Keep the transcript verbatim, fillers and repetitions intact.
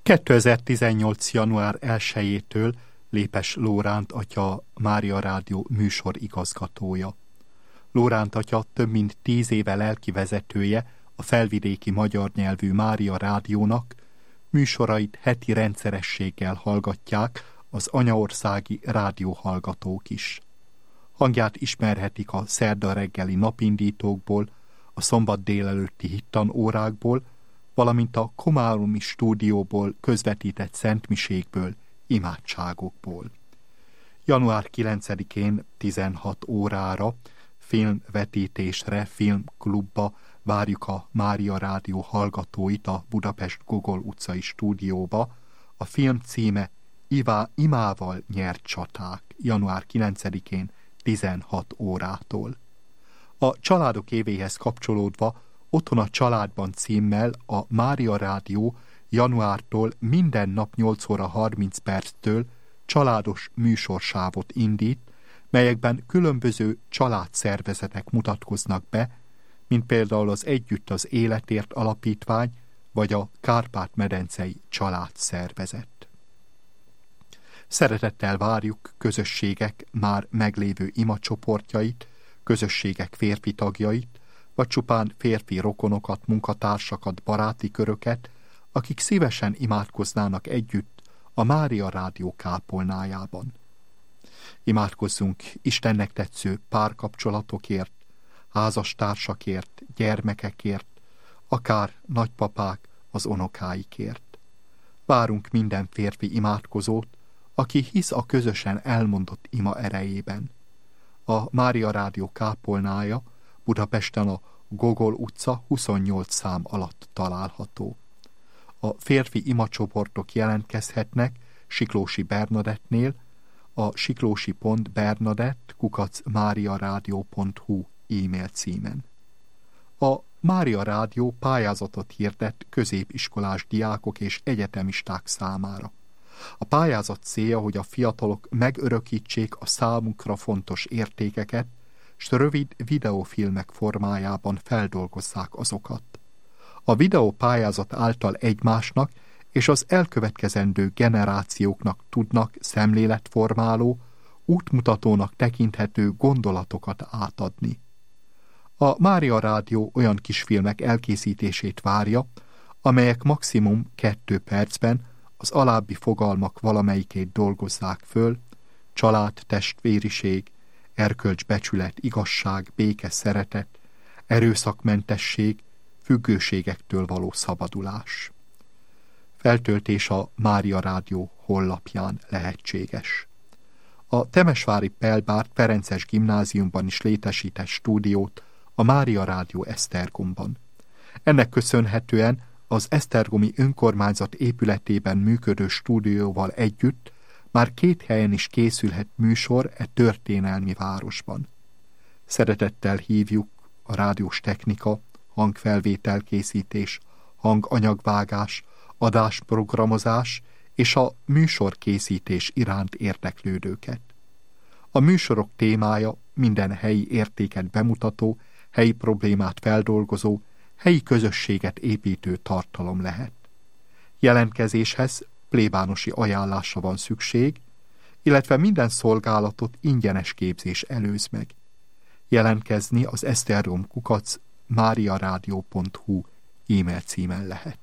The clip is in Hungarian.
kétezer-tizennyolc. január elsejétől Lépes Lóránt atya Mária Rádió műsor igazgatója. Lóránt atya több mint tíz éve lelkivezetője a felvidéki magyar nyelvű Mária Rádiónak, műsorait heti rendszerességgel hallgatják az anyaországi rádióhallgatók is. Hangját ismerhetik a szerda reggeli napindítókból, a szombat délelőtti hittanórákból, valamint a komárumi stúdióból közvetített szentmisékből, imádságokból. január kilencedikén tizenhat órára filmvetítésre, filmklubba várjuk a Mária Rádió hallgatóit a Budapest Gogol utcai stúdióba. A film címe Ivá, Imával nyert csaták, január kilencedikén tizenhat órától. A Családok évéhez kapcsolódva Otthon a családban címmel a Mária Rádió januártól minden nap nyolc óra harminc perctől családos műsorsávot indít, melyekben különböző családszervezetek mutatkoznak be, mint például az Együtt az Életért Alapítvány, vagy a Kárpát-medencei Családszervezet. Szeretettel várjuk közösségek már meglévő imacsoportjait, közösségek férfi tagjait, vagy csupán férfi rokonokat, munkatársakat, baráti köröket, akik szívesen imádkoznának együtt a Mária Rádió kápolnájában. Imádkozzunk Istennek tetsző párkapcsolatokért, házastársakért, gyermekekért, akár nagypapák az unokáikért. Várunk minden férfi imádkozót, aki hisz a közösen elmondott ima erejében. A Mária Rádió kápolnája Budapesten a Gogol utca huszonnyolc szám alatt található. A férfi imacsoportok jelentkezhetnek Siklósi Bernadettnél, a siklósi pont bernadett kukac máriarádió pont hu e-mail címen. A Mária Rádió pályázatot hirdet középiskolás diákok és egyetemisták számára. A pályázat célja, hogy a fiatalok megörökítsék a számukra fontos értékeket, s rövid videófilmek formájában feldolgozzák azokat. A videópályázat által egymásnak és az elkövetkezendő generációknak tudnak szemléletformáló, útmutatónak tekinthető gondolatokat átadni. A Mária Rádió olyan kisfilmek elkészítését várja, amelyek maximum kettő percben az alábbi fogalmak valamelyikét dolgozzák föl: család, testvériség, erkölcs, becsület, igazság, béke, szeretet, erőszakmentesség, függőségektől való szabadulás. Feltöltés a Mária Rádió honlapján lehetséges. A temesvári Pelbárt Ferences gimnáziumban is létesített stúdiót a Mária Rádió Esztergomban. Ennek köszönhetően az esztergomi önkormányzat épületében működő stúdióval együtt már két helyen is készülhet műsor e történelmi városban. Szeretettel hívjuk a rádiós technika, hangfelvételkészítés, hanganyagvágás, adásprogramozás és a műsorkészítés iránt érdeklődőket. A műsorok témája minden helyi értéket bemutató, helyi problémát feldolgozó, helyi közösséget építő tartalom lehet. Jelentkezéshez plébánosi ajánlásra van szükség, illetve minden szolgálatot ingyenes képzés előz meg. Jelentkezni az esztergom kukac máriarádió pont hu e-mail címen lehet.